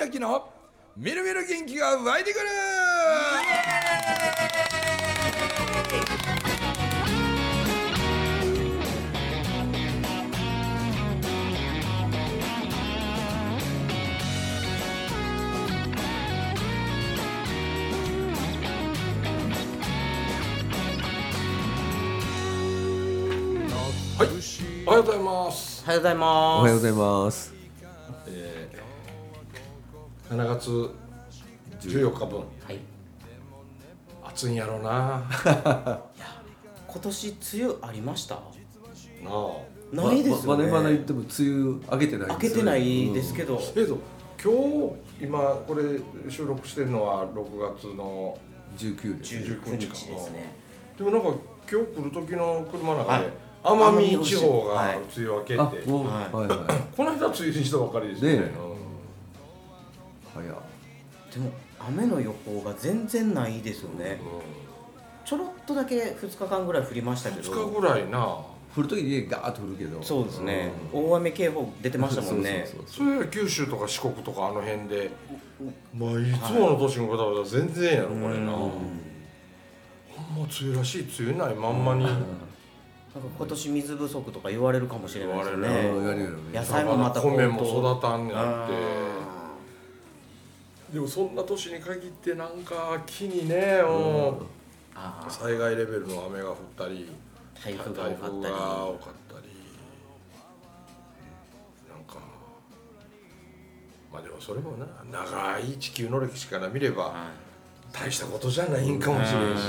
明のみるみる元気が湧いてくる。はい、おはようございます。 おはようございます。 おはようございます。 7月14日分、 はい。 暑いんやろうな。 今年梅雨ありました？ なあ。 ないですよね。 まだ言っても梅雨明けてないです。 明けてないですけど。 今日今これ収録してるのは6月の 19です。 19日ですね。 でもなんか今日来る時の車の中で、 はい奄美地方がはい梅雨明けって、この間梅雨にしたばかりですよね。 ね早っ。 でも雨の予報が全然ないですよね。ちょろっとだけ2日間ぐらい降りましたけど。 2日ぐらいな。 降るときにガーッと降るけど。 そうですね。大雨警報出てましたもんね。 それ九州とか四国とかあの辺で、まあいつもの年に比べたら全然やろこれな。ほんま梅雨らしい梅雨ないまんまに。 なんか今年水不足とか言われるかもしれないですね。 言われるよね。 野菜もまた米も育たんねあって。 あでもそんな年に限ってなんか木にね、災害レベルの雨が降ったり台風が多かったりなんかまあでもそれもな長い地球の歴史から見れば大したことじゃないんかもしれんし、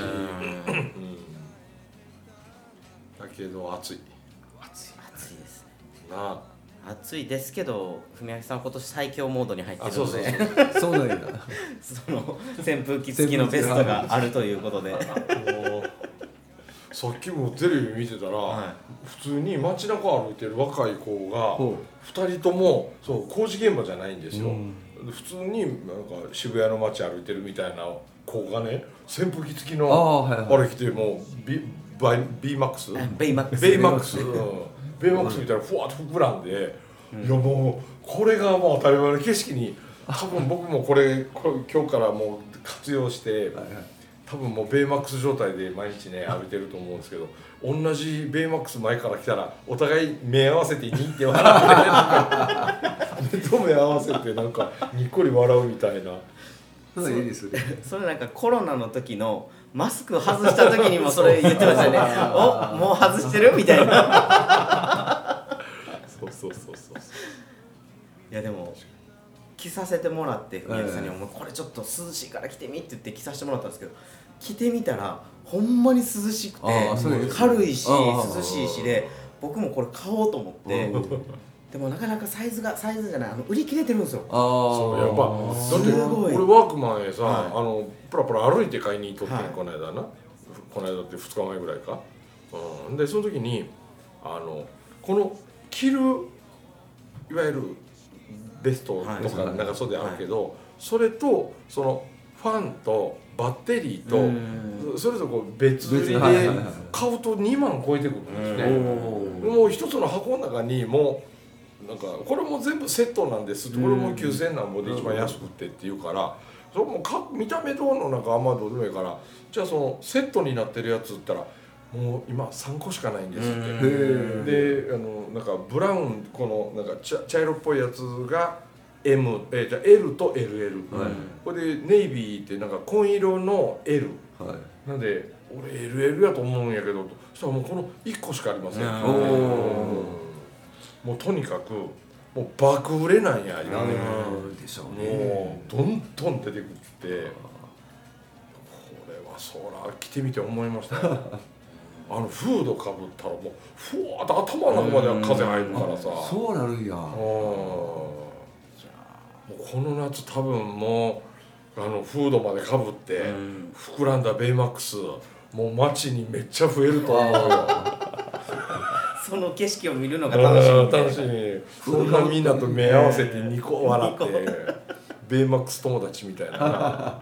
だけど暑いですね。 なあ。 暑いですけど、文明さん今年最強モードに入ってるので、 そうなんや。 その扇風機付きのベストがあるということで、 もうさっきもテレビ見てたら、普通に街中歩いてる若い子が2人ともそう工事現場じゃないんですよ。普通になんか渋谷の街歩いてるみたいな子がね、扇風機付きのあれ着てもうベイマックスみたいなふわっと膨らんで、いやもうこれがもう当たり前の景色に、多分僕もこれ今日からもう活用して、多分もうベイマックス状態で毎日ね歩いてると思うんですけど、同じベイマックス前から来たらお互い目合わせてニって笑って目と目合わせてなんかにっこり笑うみたいな。 そういいですね。 それなんかコロナの時のマスク外した時にもそれ言ってましたね。お、もう外してるみたいな。 そう。 いやでも着させてもらって、文明さんにもこれちょっと涼しいから着てみって言って着させてもらったんですけど、着てみたらほんまに涼しくて軽いし涼しいしで、僕もこれ買おうと思って。でもなかなかサイズじゃない、売り切れてるんですよ。 そうやっぱだって俺ワークマンへさ、プラプラ歩いて買いに行っとってん、この間って2日前ぐらいか、でその時にこの着るいわゆるベストとか長袖あるけど、それとそのファンとバッテリーとそれぞれこう別売りで買うと2万超えてくるんですね。もう一つの箱の中にもうなんかこれも全部セットなんですって、これも9000何ぼで一番安くってって言うから、それも見た目どうのなんかあんまどうでもいいから、じゃあそのセットになってるやつって言ったらもう今3個しかないんですって。でなんかブラウンこのなんか茶色っぽいやつが M、じゃあ L と LL、これでネイビーってなんか紺色の L、なんで俺 LL やと思うんやけど、そしたらもうこの1個しかありません。もうとにかくもう爆売れなんや、今ね。 でしょうね。 もうどんどん出てくって、これはそら着てみて思いましたよ。フードかぶったらもうふわっと頭の中まで風入るからさ。 そうなるんや。 もうこの夏多分もうフードまでかぶって膨らんだベイマックスもう街にめっちゃ増えると思うよ。 その景色を見るのが楽しみ。 楽しみ。そんなみんなと目合わせてニコ笑ってベイマックス友達みたいな。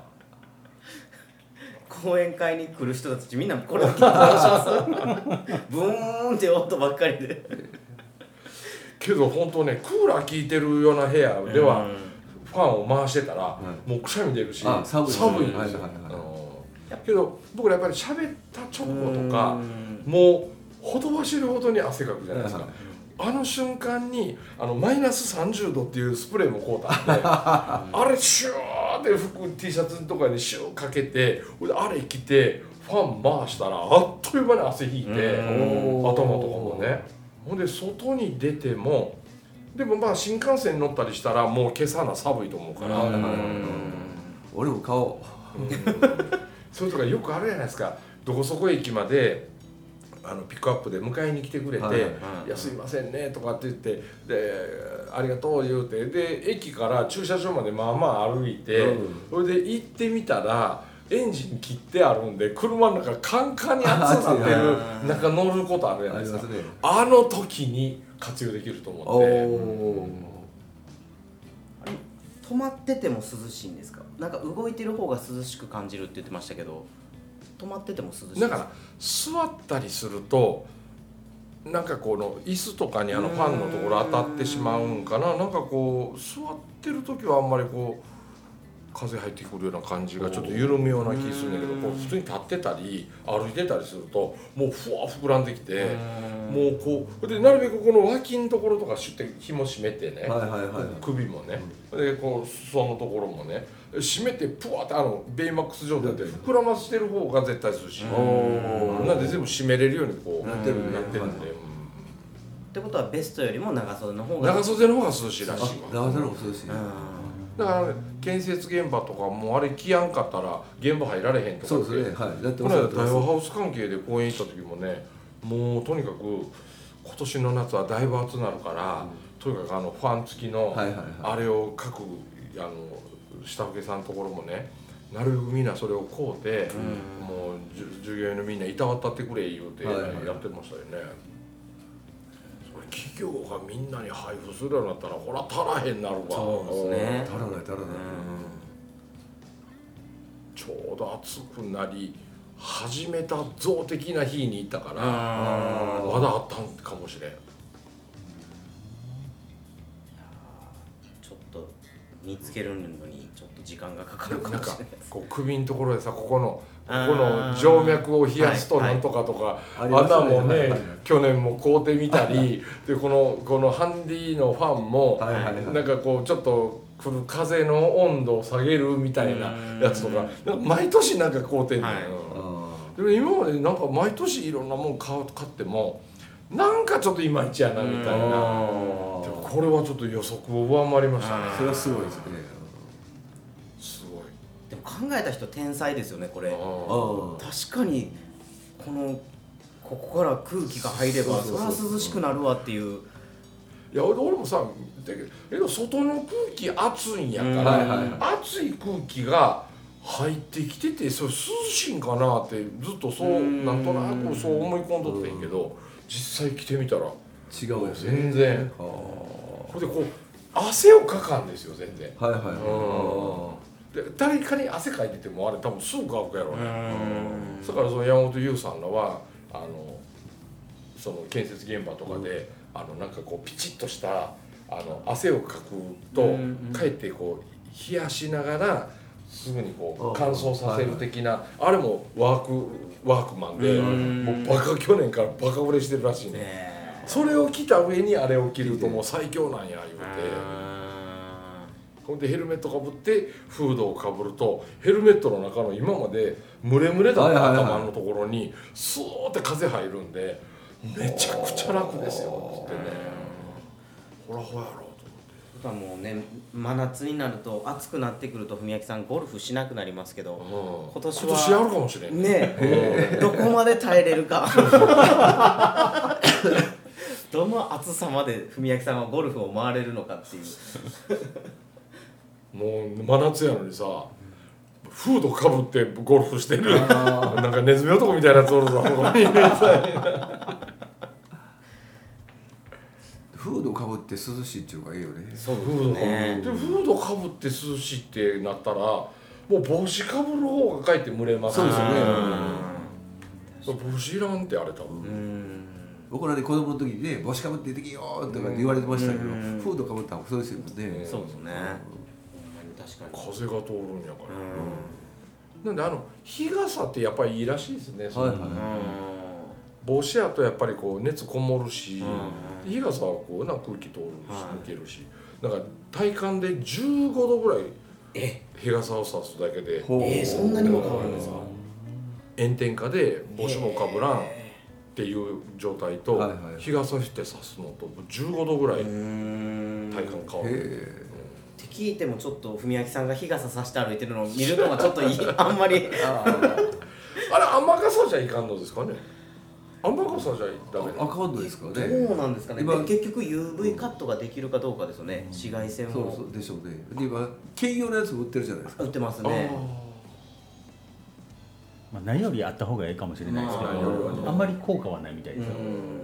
講演会に来る人たちみんなこれを聞いて楽します。ブーンって音ばっかりで。 けど本当ねクーラー効いてるような部屋ではファンを回してたら、もうくしゃみ出るし寒いんですよ。けど僕らやっぱり喋った直後とかもうほとばしるほどに汗かくじゃないですか。あの瞬間にマイナス30度っていうスプレーも買うたんであれシューって服 T シャツとかにシューかけてあれ着てファン回したらあっという間に汗引いて頭とかもね。ほんで外に出てもでもまあ新幹線乗ったりしたらもう今朝な寒いと思うから俺も買おうそれとかよくあるじゃないですか。どこそこ駅までピックアップで迎えに来てくれて「いやすいませんね」とかって言ってで「ありがとう」言うてで駅から駐車場までまあまあ歩いてそれで行ってみたらエンジン切ってあるんで車の中カンカンに熱くなってる中乗ることあるじゃないですか。あの時に活用できると思って。 止まってても涼しいんですか？なんか動いてる方が涼しく感じるって言ってましたけど止まってても涼しいですか？ だから座ったりするとなんかこの椅子とかにファンのところ当たってしまうんかな。なんかこう座ってる時はあんまりこう風入ってくるような感じがちょっと緩むような気するんだけどこう普通に立ってたり歩いてたりするともうふわ膨らんできてもうこうでなるべくこの脇のところとかシュッて紐締めてね首もねでこう裾のところもね締めてプワーってベイマックス状態で膨らませてる方が絶対涼しい。なんで全部締めれるようにこうなってるんで。 ってことはベストよりも長袖の方が涼しいらしいわ。 長袖の方が涼しい。 だから、建設現場とかもうあれ着やんかったら現場入られへんとかって。 そうですね。はい。だってこの間ダイワハウス関係で公演行った時もねもうとにかく今年の夏はだいぶ暑くなるから、とにかくファン付きのあれを各下請けさんのところもねなるべくみんなそれを買うて、もう従業員のみんないたわったってくれ言うてやってましたよね。企業がみんなに配布するようになったらほら足らへんなるわ。 そうですね。 足らない。 ちょうど暑くなり始めた象的な日に行ったからまだあったんかもしれん。 ちょっと見つけるのにちょっと時間がかかるかもしれないです。 こう首のところでさここの静脈を冷やすとなんとかとかあんなもね去年も買うてみたりでこのハンディのファンもなんかこうちょっと来る風の温度を下げるみたいなやつとかなんか毎年なんか買うてんねん。でも今までなんか毎年いろんなもん買ってもなんかちょっといまいちやなみたいな。でもこれはちょっと予測を上回りましたね。 それはすごいですね。 すごい。 でも考えた人天才ですよねこれ。確かにここから空気が入ればそれは涼しくなるわっていう。 いや俺もさだけど外の空気暑いんやから暑い空気が入ってきててそれ涼しいんかなってずっとそうなんとなくそう思い込んどってんけど実際着てみたら違うよ全然これでこう汗をかかんですよ全然。で誰かに汗かいててもあれ多分すぐ乾くやろうね。だからその山本優さんらはその建設現場とかでなんかこうピチッとした汗をかくとかえってこう冷やしながらすぐにこう乾燥させる的なあれもワークマンでもう去年からバカ売れしてるらしいね。それを着た上にあれを着るともう最強なんや言うて。ほんでヘルメットかぶってフードをかぶるとヘルメットの中の今までムレムレだった頭のところにスーッて風入るんでめちゃくちゃ楽ですよってね。ほらほやろうと思って。 もうね真夏になると暑くなってくると文明さんゴルフしなくなりますけど、今年やるかもしれんねどこまで耐えれるかどの暑さまで文明さんはゴルフを回れるのかっていうもう真夏やのにさフードかぶってゴルフしてるなんかネズミ男みたいなやつおるぞフードかぶって涼しいっていうのがいいよね。 そうですね。 でフードかぶって涼しいってなったらもう帽子かぶる方がかえって蒸れますね。そうですよね。帽子いらんってあれ多分。 僕らで子供の時にね帽子かぶって出てきよとかって言われてましたけど、フードかぶった方がそうですよね。 そうですね。 確かに風が通るんやから、なんで日傘ってやっぱりいいらしいですね。 はいはい、 帽子やとやっぱりこう熱こもるし、日傘はこう空気通るし抜けるし、だから体感で15度ぐらい日傘を差すだけでそんなにも変わるんですか。 炎天下で帽子もかぶらんっていう状態と、日傘して差すのと15度ぐらい体感変わる。 って聞いてもちょっと文明さんが日傘差して歩いてるのを見るのはちょっとあんまりあれ雨傘じゃいかんのですかね。雨傘じゃダメなあかんのですかね。 どうなんですかね。結局 UV カットができるかどうかですよね。紫外線をそうでしょうね。で今兼用のやつ売ってるじゃないですか。 売ってますね。 何よりあった方がいいかもしれないですけど、あんまり効果はないみたいですよ。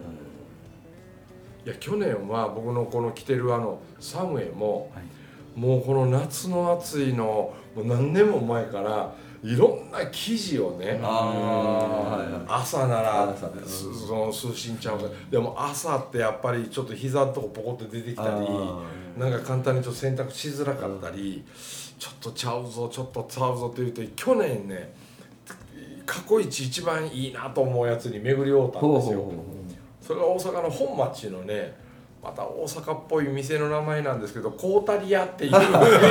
いや去年は僕のこの着てるサムエも、もうこの夏の暑いのもう何年も前からいろんな生地をね、朝ならその涼しんちゃうから、でも朝ってやっぱりちょっと膝のとこポコって出てきたり、なんか簡単にちょっと洗濯しづらかったり、ちょっとちゃうぞちょっとちゃうぞって言って去年ね過去一番いいなと思うやつに巡り合うたんですよ。それが大阪の本町のね、また大阪っぽい店の名前なんですけど、コータリアっていう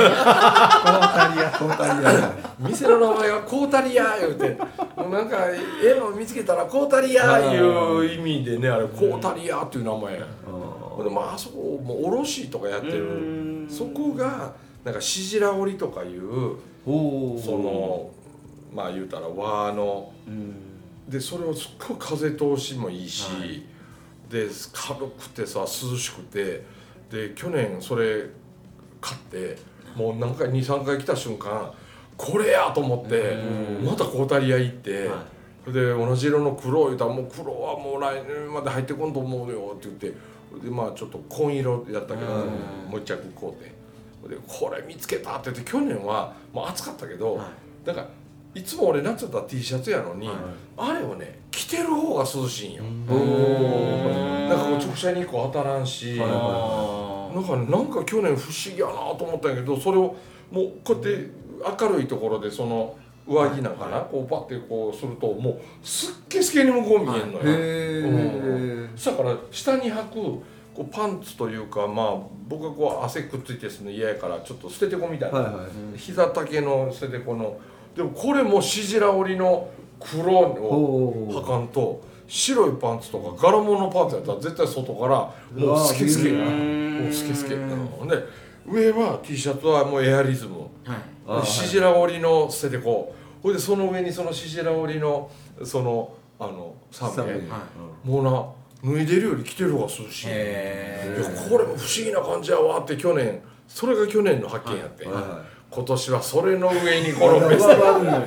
店の名前がコータリア言うて、もうなんか絵の見つけたらコータリアいう意味でね、あれコータリアっていう名前。でもあそこもう卸とかやってる、そこがなんかしじら織りとかいうそのまあ言うたら和ので、それをすっごい風通しもいいし、で軽くてさ涼しくて、で去年それ買ってもう何回2、3回来た瞬間これやと思ってまたコータリア行って、で同じ色の黒言うたらもう黒はもう来年まで入ってこんと思うよって言って、でまあちょっと紺色やったけどもう一着買うて、でこれ見つけたって言って、去年はもう暑かったけど、だからいつも俺夏だったら T シャツやのに、あれをね着てる方が涼しいんよ。なんかこう直射日光当たらんし、なんか去年不思議やなと思ったんやけど、それをもうこうやって明るいところでその上着なんかな、こうパッてこうするともうすっげすけに向こう見えんのよ。そしたから下に履くこうパンツというか、まあ僕がこう汗くっついてするの嫌やからちょっと捨ててこみたいな、膝丈の捨ててこの、でもこれもしじら織りの黒を履かんと、白いパンツとか柄物のパンツやったら絶対外からもうスケスケやな、もうスケスケやな。で上は T シャツはもうエアリズム、しじら織りの捨ててこ、ほいでその上にそのしじら織りのそのサメ、もうな脱いでるより着てる方が涼しい。いやこれも不思議な感じやわって、去年それが去年の発見やって、今年はそれの上にこのベスト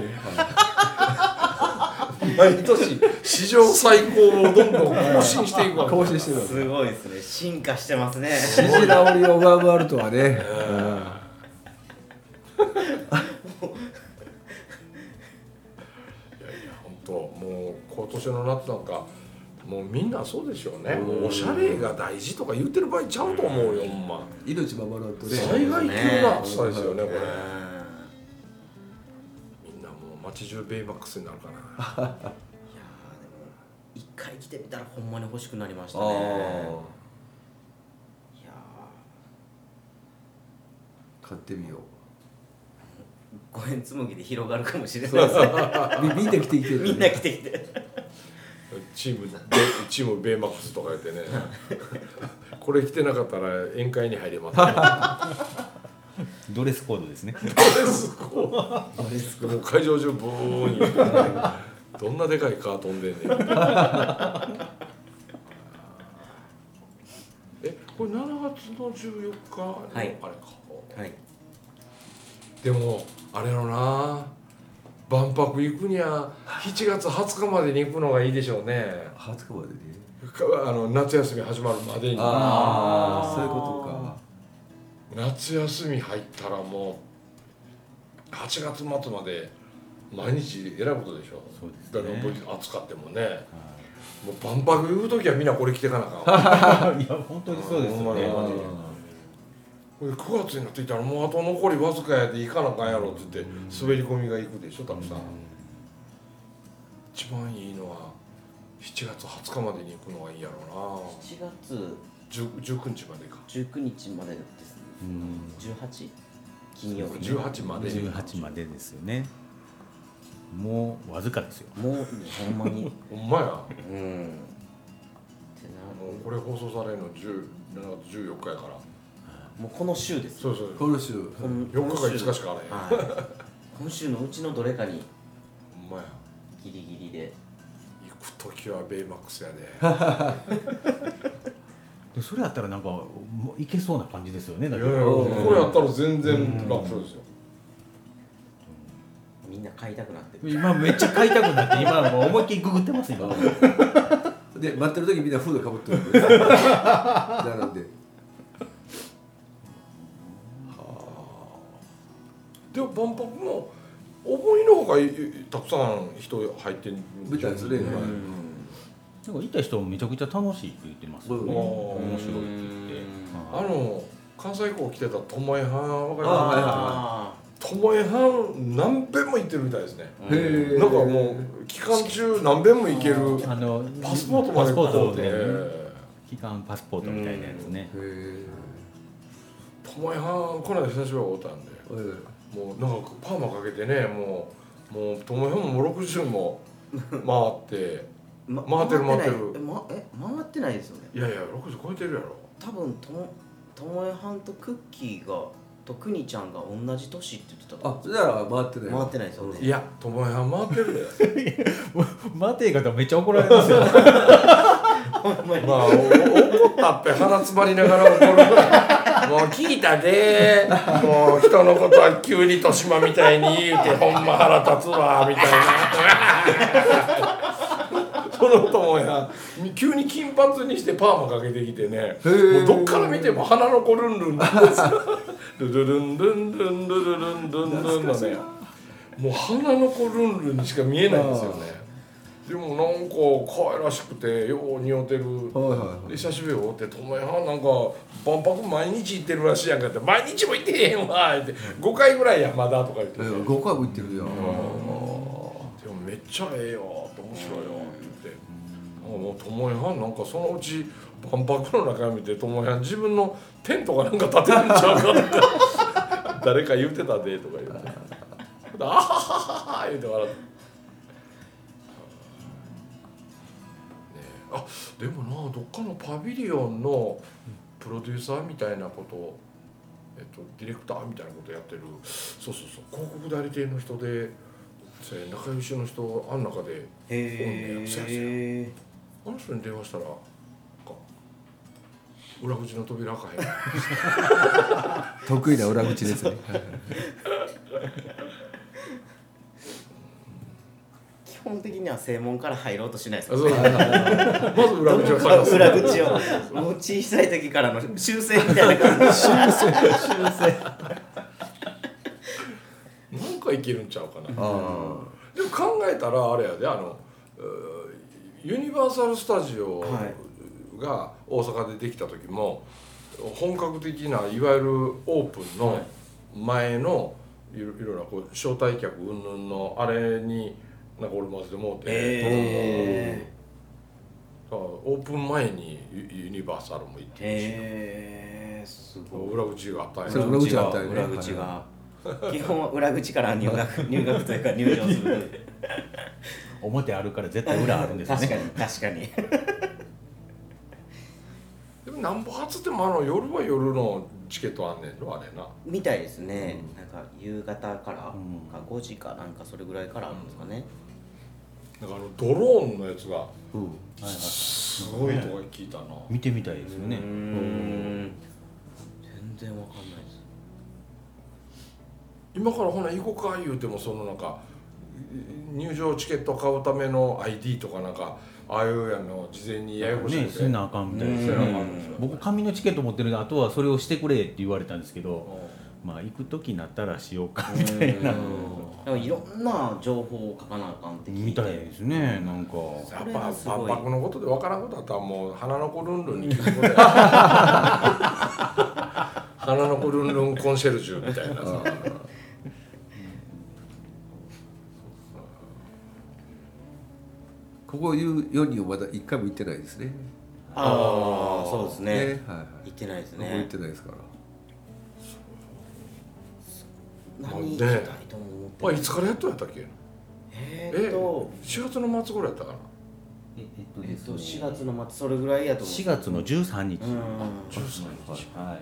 毎年史上最高をどんどん更新していくわけ。 更新してるわけ。 すごいですね。進化してますね。 しじら織りを上回るとはね。 いやいや本当もう今年の夏なんかもうみんなそうでしょうね。もうおしゃれが大事とか言ってる場合ちゃうと思うよ、ほんま。 命守らんとね。 災害級な暑さですよね、これ。みんなもう街中ベイマックスになるかな。 いやでも一回着てみたらほんまに欲しくなりましたね。いや買ってみよう。 5円紬で広がるかもしれないですね。 みんな着てきてる。 みんな着てきて。 チームベイマックスとか言ってねこれ着てなかったら宴会に入れますね。 ドレスコードですね。 ドレスコード会場中ブーンにどんなでかいカー飛んでんねん。これ7月の14日のあれか、 はい、 でもあれのな万博行くには7月20日までに行くのがいいでしょうね。 20日までね。 夏休み始まるまでに。 ああ、そういうことか。 夏休み入ったらもう8月末まで毎日選ぶことでしょ。 そうですだね。 から暑かってもね、もう万博行く時はみんなこれ着てかなあかん。 いや本当にそうですよね。 9月になってきたらもうあと残りわずかやで行かなあかんやろって言って滑り込みが行くでしょたくさん。一番いいのは7月20日までに行くのがいいやろうな。 7月 19日までか。 19日までですね。18金曜日、 18まで 18までですよね。もうわずかですよ。 もうほんまにほんまや。 ってなもうこれ放送されるの7月14日やから。 もうこの週です。 そうこの週 4日か5日しかあらへん。 今週のうちのどれかにほんまや。 ギリギリで行くときはベイマックスやで。 でそれやったらなんかもういけそうな感じですよね。だいけどやいやこれやったら全然楽ですよ。 みんな買いたくなってる。 今めっちゃ買いたくなって今はもう思いっきりググってます今。 で待ってる時みんなフードかぶってるんで並んで。 でも万博も思いのほかたくさん人入ってるみたいですね。 なんか行った人もめちゃくちゃ楽しいって言ってますよね。面白いって言って。 関西校来てたともえはんわかりますか？とあもえはん何遍も行ってるみたいですね。 へーなんかもう期間中何遍も行けるパスポートまで買うて、 期間パスポートみたいなやつね。 ともえはんこの間久しぶりに会ったんで、もうなんかパーマかけてね、もうともえはんも60も回って回ってる。 回ってないですよね。 いやいや60超えてるやろ。 多分ともえはんとクッキーがとくにちゃんが同じ年って言ってたと思う。 あ、それなら回ってない。 回ってないですよね。 いやともえはん回ってるで。 待て方めっちゃ怒られますよ。 まあ怒ったって鼻詰まりながら怒る。もう聞いたで、もう人のことは急に豊島みたいに言うてほんま腹立つわみたいな。そのともや急に金髪にしてパーマかけてきてね、もうどっから見ても鼻の子ルンルンなんですよ。ルルルンルンルンルルルンルンルンのね、もう鼻の子ルンルンにしか見えないんですよね。でもなんか可愛らしくてよう似合ってる。で久しぶりに会って「ともやなんか万博毎日行ってるらしいやんか」って「毎日も行ってへんわ」って「5回ぐらいやまだ」とか言って、 5回も行ってるよ。 でもめっちゃええよって面白いよって言って、もうともやなんかそのうち万博の中見てともや自分のテントがなんか建てるんちゃうかとか誰か言うてたでとか言って「あはははは」言うて笑って。あでもなどっかのパビリオンのプロデューサーみたいなことを、ディレクターみたいなことやってる、そう広告代理店の人で仲良しの人あん中でおんねや。あの人に電話したら裏口の扉開かへん。 得意な裏口ですね。 基本的には正門から入ろうとしないですよ。 まず裏口を探す。 裏口をもう小さい時からの修正みたいな感じ。修正。 なんかいけるんちゃうかな。でも考えたらあれやで、ユニバーサル・スタジオが大阪でできた時も本格的ないわゆるオープンの前のいろいろなこう招待客云々のあれになんか俺混ぜてもうて、オープン前にユニバーサルも行ってるし、 すごい。 裏口があったんや。 裏口があったよね。 裏口が基本は裏口から入学というか入場する。 表あるから絶対裏あるんですね。 確かに。 でもなんぼ初でも夜は夜のチケットあんねんのあれな。 みたいですね。なんか夕方からか5時かなんかそれぐらいからあるんですかね。 なんかドローンのやつがすごいとか聞いたな。 見てみたいですよね。 全然わかんないです。 今からほな行こうか言うてもそのなんか入場チケット買うための ID とかなんかああいうやの事前にややこしいね、せなあかんみたいですね。僕紙のチケット持ってるんであとはそれをしてくれって言われたんですけど、まあ行く時になったらしようかみたいな。 でもいろんな情報を書かなあかんって聞いてみたいですね。なんかやっぱ万博のことで分からんことだったらもう花の子ルンルンに聞くことや。 花の子ルンルンコンシェルジュみたいなさここいう4人をまだ1回も行ってないですね。 ああそうですね、 はいはい、 行ってないですここ行っね。 てないですから。 何行きたいとも思っていつからやっとやったっけ4月の末ぐらいやったかな。 4月の末それぐらいやと思う。 4月の13日、 13日、 はい、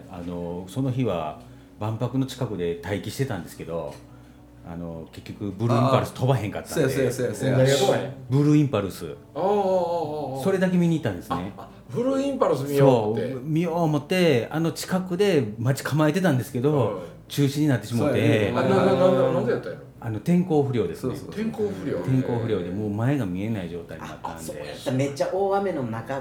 その日は万博の近くで待機してたんですけど、結局ブルーインパルス飛ばへんかったんで、 そうやブルーインパルスそれだけ見に行ったんですね。 ブルーインパルス見ようって見よう思って近くで待ち構えてたんですけど、中止になってしまって、 なんでやったんやろ。 天候不良ですね。 天候不良でもう前が見えない状態になったんで、 めっちゃ大雨の中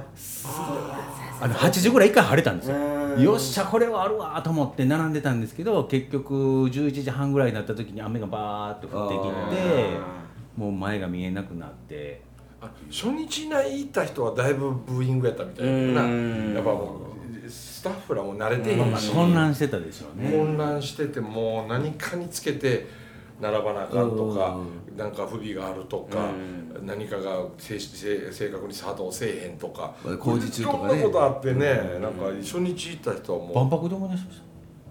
8時ぐらい一回晴れたんですよ。よっしゃこれはあるわと思って並んでたんですけど、結局11時半ぐらいになった時に雨がバーッと降ってきて、もう前が見えなくなって、 初日に行った人はだいぶブーイングやったみたいな。やっぱもうスタッフらも慣れてへんし、 混乱してたでしょうね。 混乱してて、もう何かにつけて並ばなあかんとか、なんか不備があるとか、何かが正確に作動せえへんとか、 工事中とかね、 いろんなことあってね、なんか初日行った人はもう万博で思い出しました。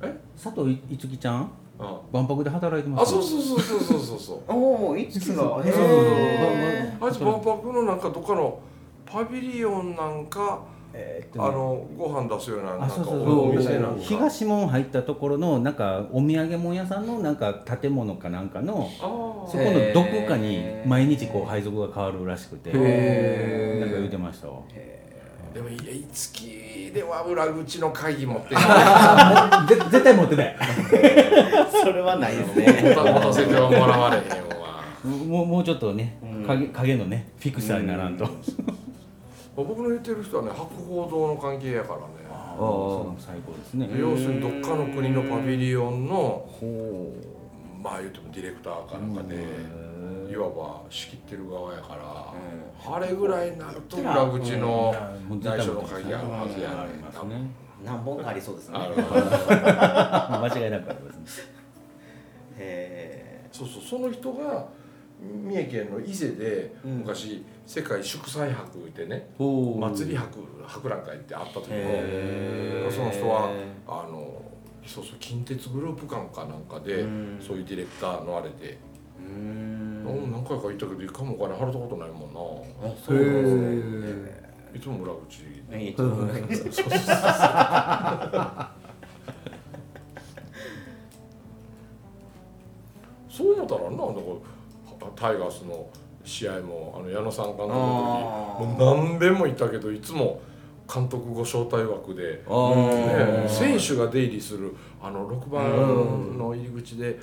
佐藤いつきちゃん、万博で働いてます。 そうおお、いつきがあいつ万博のなんかどっかのパビリオンなんかご飯出すようななんかお店なんか、 東門入ったところのなんかお土産物屋さんのなんか建物かなんかのそこのどこかに毎日こう配属が変わるらしくて、なんか言ってましたわ。 でもいつきでは裏口の鍵持って絶対持ってない。 それはないですね。 持たせてはもらわれへんわ。 もうちょっとね、影のねフィクサーにならんと。 僕の言ってる人はね、博報堂の関係やからね。 最高ですね。 要するにどっかの国のパビリオンのまあ言ってもディレクターかなんかで、いわば仕切ってる側やから、あれぐらいになると裏口の内緒の鍵あるはずやね。 何本かありそうですね。 間違いなくありますね。 そうその人が三重県の伊勢で昔世界祝祭博でね、祭り博覧会ってあった時の、その人は近鉄グループ館かなんかでそういうディレクターのあれで何回か行ったけど一回もお金払ったことないもんな。そうですね。いつも裏口。そう思ったらなんだタイガースの試合も矢野さん監督の時もう何遍も行ったけど、いつも監督ご招待枠で、選手が出入りする6番の入り口で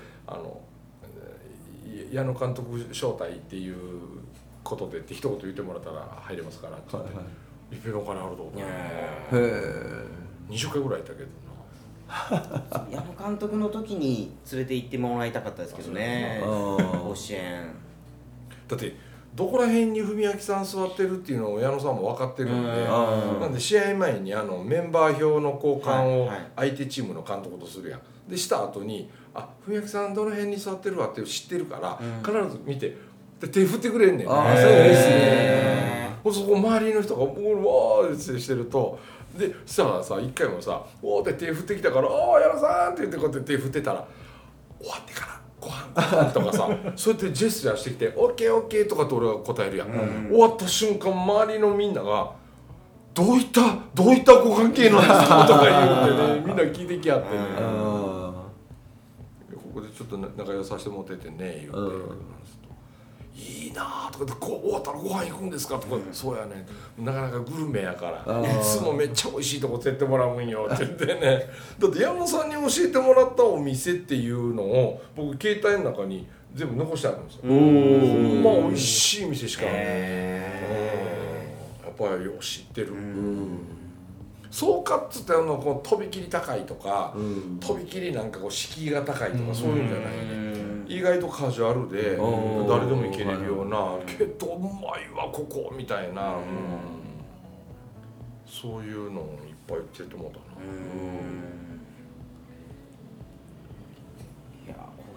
矢野監督招待っていうことでって一言言ってもらったら入れますからって言って、いっぺんお金あると思う。20回ぐらい行ったけどな。 矢野監督の時に連れて行ってもらいたかったですけどね、甲子園。 だってどこら辺に文明さん座ってるっていうのを矢野さんも分かってるんで、なんで試合前にメンバー表の交換を相手チームの監督とするやん。でした後に文明さんどの辺に座ってるわって知ってるから、必ず見てで手振ってくれんねんね。そうですね。そこ周りの人がボールわーってしてると、でさ一回もさ「おー」って手振ってきたから「おー矢野さん」って言ってこうやって手振ってたら終わってからご飯とかさそうやってジェスチャーしてきて「オッケーオッケー」とかって俺が答えるやん、終わった瞬間周りのみんなが「どういったご関係なんですか?」とか言うてね、みんな聞いてきやってね、ここでちょっと仲良させてもらっててね言うて「いいな」とかで「終わったらご飯行くんですか?」とか「そうやねなかなかグルメやからいつもめっちゃ美味しいとこ連れてもらうんよ」って言ってね。だって矢野さんに教えてもらったお店っていうのを僕携帯の中に全部残してあるんですよ。ほんま美味しい店しかない。やっぱりよう知ってる。そうかっつってこうとびきり高いとか、とびきりなんかこう敷居が高いとかそういうんじゃないね。意外とカジュアルで誰でも行けれるようなけどうまいわここみたいな、そういうのをいっぱい言っててもうたな。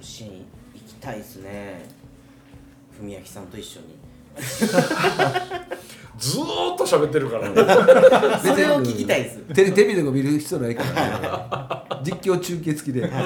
子園行きたいですね。文明さんと一緒にずーっと喋ってるからねそれを聞きたいです。 テレビでも見る必要ないからね実況中継付きで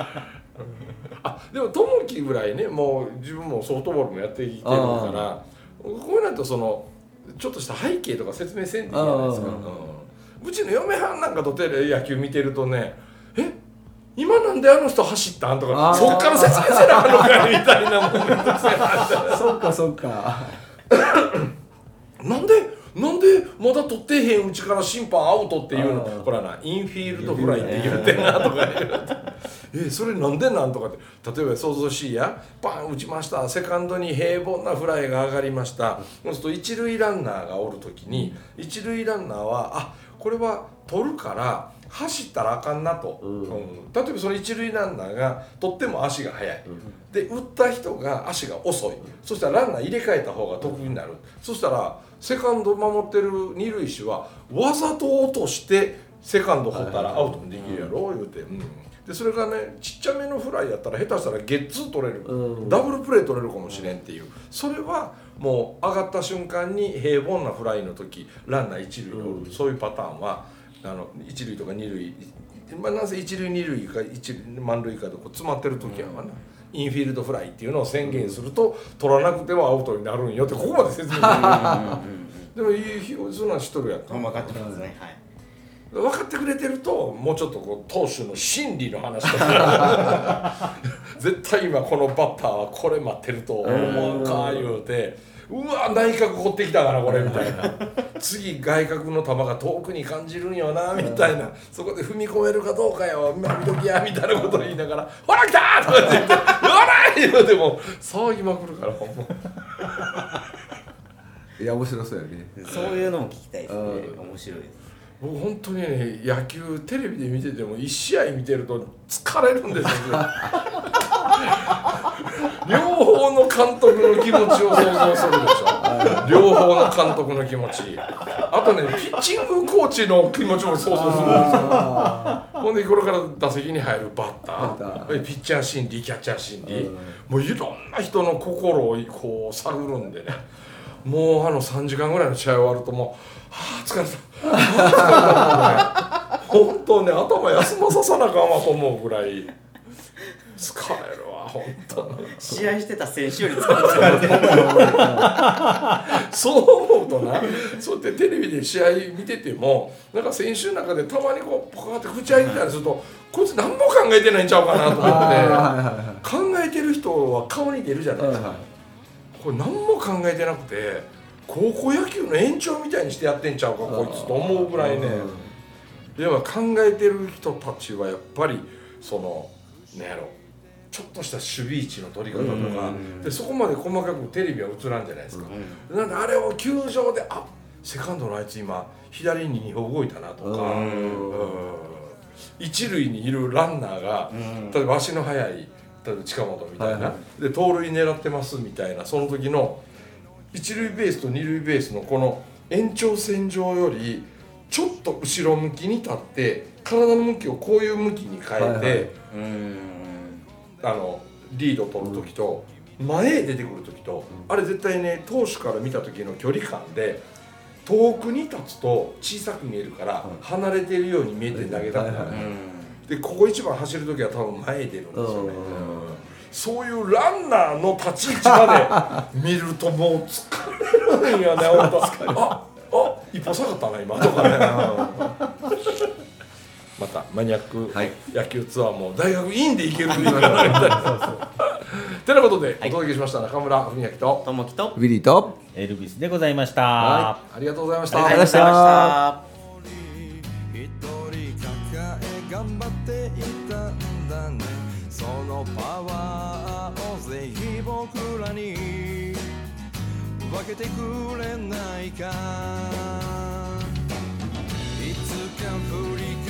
でもともきぐらいね、もう自分もソフトボールもやってきてるからこういうのとそのちょっとした背景とか説明せんでいいじゃないですか。うちの嫁はんなんかと野球見てるとね、今なんであの人走ったんとかそっから説明せなあかんのかみたいなもんめんどくさいなそっかなんでまだ取ってへんうちから審判アウトっていうの、これはなインフィールドフライって言うてんなとか言うそれなんでなんとかって、例えば想像しいや、バン打ちました、セカンドに平凡なフライが上がりました。そうすると一塁ランナーがおるときに一塁ランナーはこれは取るから走ったらあかんなと、例えばその一塁ランナーが取っても足が速い、で打った人が足が遅い、そしたらランナー入れ替えた方が得になる。そしたらセカンド守ってる二塁手はわざと落としてセカンド掘ったらアウトにできるやろ言うて、でそれがねちっちゃめのフライやったら下手したらゲッツー取れる、ダブルプレー取れるかもしれんっていう、それはもう上がった瞬間に平凡なフライの時ランナー一塁におる、そういうパターンは一塁とか二塁、なぜ一塁二塁か一塁満塁かでこう詰まってる時やわな、インフィールドフライっていうのを宣言すると取らなくてもアウトになるんよってここまで説明してるでもそんなん知っとるやんか。 分かってますね。 分かってくれてるともうちょっとこう投手の心理の話とか絶対今このバッターはこれ待ってると思うか言うて、うわ内角掘ってきたからこれみたいな次外角の球が遠くに感じるんよなみたいな、そこで踏み込めるかどうかよ見ときやみたいなことを言いながらほら来たーとか言ってほら言うても騒ぎまくるからほんまいや面白そうやね。 そういうのも聞きたいですね。面白いです。 僕本当にね野球テレビで見てても1試合見てると疲れるんですよ両方の監督の気持ちを想像するでしょ両方の監督の気持ち、あとねピッチングコーチの気持ちも想像するんですよほんでこれから打席に入るバッター、ピッチャー心理キャッチャー心理、もういろんな人の心をこう探るんでね、もう3時間ぐらいの試合終わるともう疲れた本当ね頭休まさなあかんわと思うぐらい疲れるわ本当に。 試合してた選手より疲れてるそう思うとな、そうやってテレビで試合見ててもなんか選手の中でたまにこうポカって口開いてたりするとこいつ何も考えてないんちゃうかなと思って考えてる人は顔に出るじゃないですか。これ何も考えてなくて高校野球の延長みたいにしてやってんちゃうかこいつと思うぐらいね。でも考えてる人たちはやっぱりそのねやろちょっとした守備位置の取り方とかでそこまで細かくテレビは映らんじゃないですか。なんであれを球場でセカンドのあいつ今左に2歩動いたなとか、一塁にいるランナーが例えば足の速い例えば近本みたいな、で盗塁狙ってますみたいな、その時の一塁ベースと二塁ベースのこの延長線上よりちょっと後ろ向きに立って体の向きをこういう向きに変えて、リードを取る時と前へ出てくる時と、あれ絶対ね投手から見た時の距離感で遠くに立つと小さく見えるから離れてるように見えて投げたくなる。でここ一番走る時は多分前へ出るんですよね。そういうランナーの立ち位置まで見るともう疲れるんやね本当。一歩下がったな今とかねまたマニアック野球ツアーも大学院で行けるというのがみたいなてなことでお届けしました中村文明とともきとウィリーとエルビスでございました。 ありがとうございました。 ありがとうございました。 頑張っていたんだね。そのパワーをぜひ僕らに分けてくれないか。いつか振り返